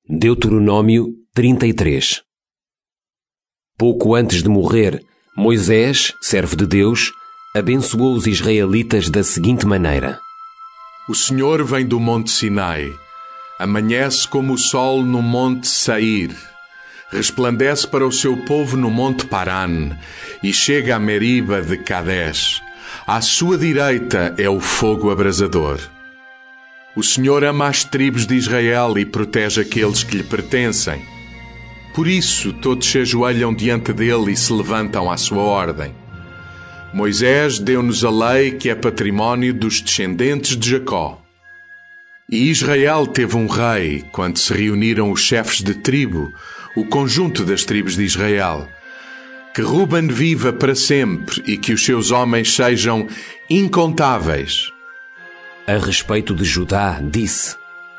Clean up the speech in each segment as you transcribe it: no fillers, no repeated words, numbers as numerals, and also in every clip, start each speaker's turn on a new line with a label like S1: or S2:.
S1: Deuteronômio 33. Pouco antes de morrer, Moisés, servo de Deus, abençoou os israelitas da seguinte maneira:
S2: O Senhor vem do monte Sinai, amanhece como o sol no monte Sair, resplandece para o seu povo no monte Paran e chega a Meriba de Cades. À sua direita é o fogo abrasador. O Senhor ama as tribos de Israel e protege aqueles que lhe pertencem. Por isso, todos se ajoelham diante dele e se levantam à sua ordem. Moisés deu-nos a lei que é património dos descendentes de Jacó. E Israel teve um rei quando se reuniram os chefes de tribo, o conjunto das tribos de Israel. Que Ruben viva para sempre e que os seus homens sejam incontáveis.
S1: A respeito de Judá, disse: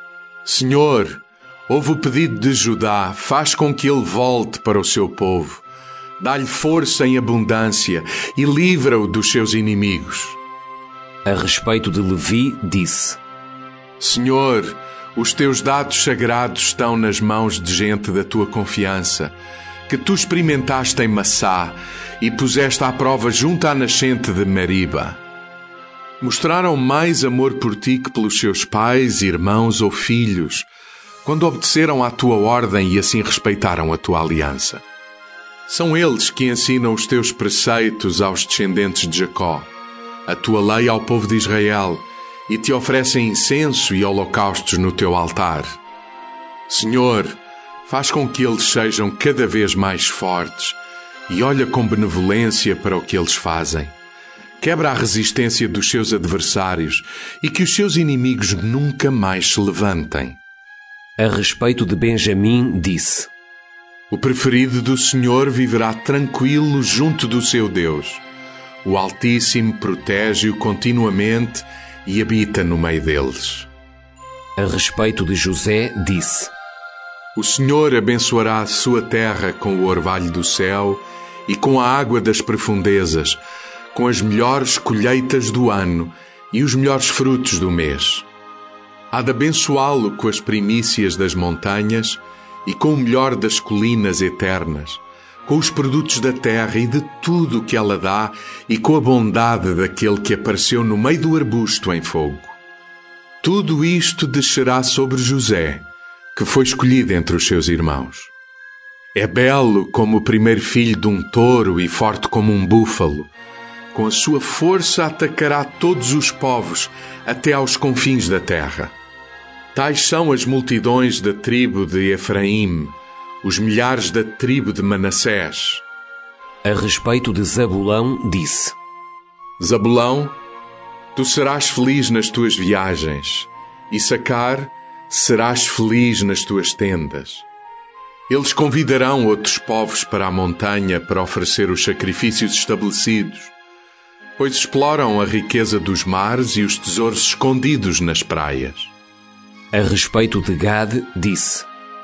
S2: Senhor, ouve o pedido de Judá, faz com que ele volte para o seu povo. Dá-lhe força em abundância e livra-o dos seus inimigos.
S1: A respeito de Levi, disse:
S2: Senhor, os teus dados sagrados estão nas mãos de gente da tua confiança, que tu experimentaste em Massá e puseste à prova junto à nascente de Meriba. Mostraram mais amor por ti que pelos seus pais, irmãos ou filhos, quando obedeceram à tua ordem e assim respeitaram a tua aliança. São eles que ensinam os teus preceitos aos descendentes de Jacó, a tua lei ao povo de Israel, e te oferecem incenso e holocaustos no teu altar. Senhor, faz com que eles sejam cada vez mais fortes e olha com benevolência para o que eles fazem. Quebra a resistência dos seus adversários e que os seus inimigos nunca mais se levantem.
S1: A respeito de Benjamim, disse:
S2: O preferido do Senhor viverá tranquilo junto do seu Deus. O Altíssimo protege-o continuamente e habita no meio deles.
S1: A respeito de José, disse:
S2: O Senhor abençoará a sua terra com o orvalho do céu e com a água das profundezas, com as melhores colheitas do ano e os melhores frutos do mês. Há de abençoá-lo com as primícias das montanhas e com o melhor das colinas eternas, com os produtos da terra e de tudo o que ela dá e com a bondade daquele que apareceu no meio do arbusto em fogo. Tudo isto descerá sobre José, que foi escolhido entre os seus irmãos. É belo como o primeiro filho de um touro e forte como um búfalo. Com a sua força atacará todos os povos, até aos confins da terra. Tais são as multidões da tribo de Efraim, os milhares da tribo de Manassés.
S1: A respeito de Zabulão, disse:
S2: Zabulão, tu serás feliz nas tuas viagens, e Issacar, serás feliz nas tuas tendas. Eles convidarão outros povos para a montanha para oferecer os sacrifícios estabelecidos, pois exploram a riqueza dos mares e os tesouros escondidos nas praias.
S1: A respeito de Gad, disse: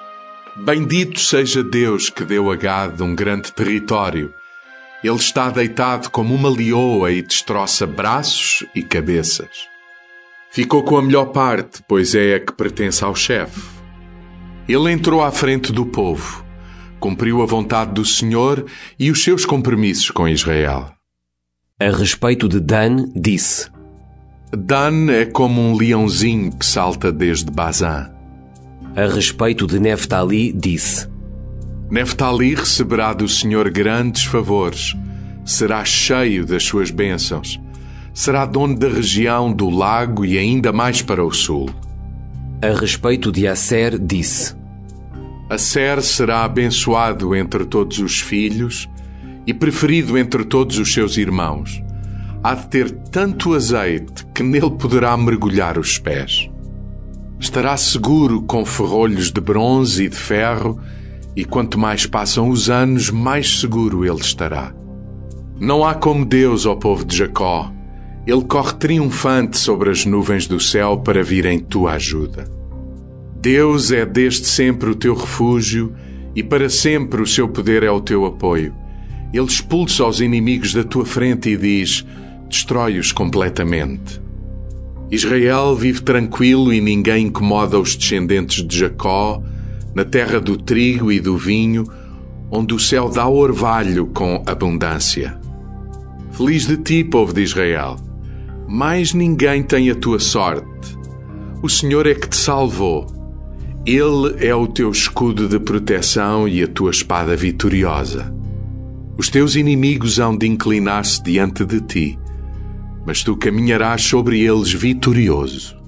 S2: Bendito seja Deus que deu a Gad um grande território. Ele está deitado como uma leoa e destroça braços e cabeças. Ficou com a melhor parte, pois é a que pertence ao chefe. Ele entrou à frente do povo, cumpriu a vontade do Senhor e os seus compromissos com Israel.
S1: A respeito de Dan, disse:
S2: Dan é como um leãozinho que salta desde Bazã.
S1: A respeito de Neftali, disse:
S2: Neftali receberá do Senhor grandes favores, será cheio das suas bênçãos, será dono da região do lago e ainda mais para o sul.
S1: A respeito de Asser, disse:
S2: Asser será abençoado entre todos os filhos e preferido entre todos os seus irmãos. Há de ter tanto azeite que nele poderá mergulhar os pés. Estará seguro com ferrolhos de bronze e de ferro, e quanto mais passam os anos, mais seguro ele estará. Não há como Deus, ó povo de Jacó. Ele corre triunfante sobre as nuvens do céu para vir em tua ajuda. Deus é desde sempre o teu refúgio e para sempre o seu poder é o teu apoio. Ele expulsa os inimigos da tua frente e diz: destrói-os completamente. Israel vive tranquilo e ninguém incomoda os descendentes de Jacó, na terra do trigo e do vinho, onde o céu dá orvalho com abundância. Feliz de ti, povo de Israel! Mais ninguém tem a tua sorte. O Senhor é que te salvou. Ele é o teu escudo de proteção e a tua espada vitoriosa. Os teus inimigos hão de inclinar-se diante de ti, mas tu caminharás sobre eles vitorioso.